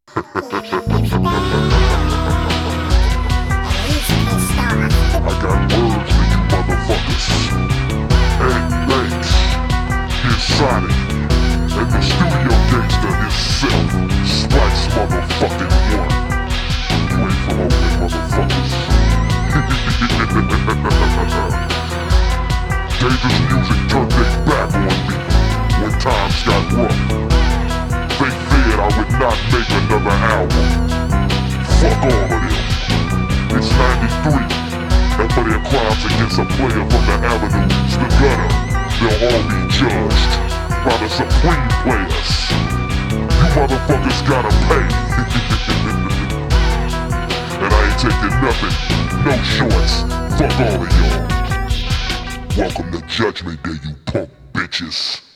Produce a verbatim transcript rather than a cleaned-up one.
I got words for you motherfuckers. Hey, thanks. Here's Sonic. And the studio gangster himself. Splice motherfucking one. You ain't from Oakland, motherfuckers. Dangerous music turned their back on me when times got rough. They feared I would not make another album. Fuck all of them. It's ninety-three, and for their crimes against a player from the avenues, the gutter, they'll all be judged by the supreme players. You motherfuckers gotta pay. And I ain't taking nothing, no shorts. Fuck all of y'all. Welcome to Judgment Day, you punk bitches.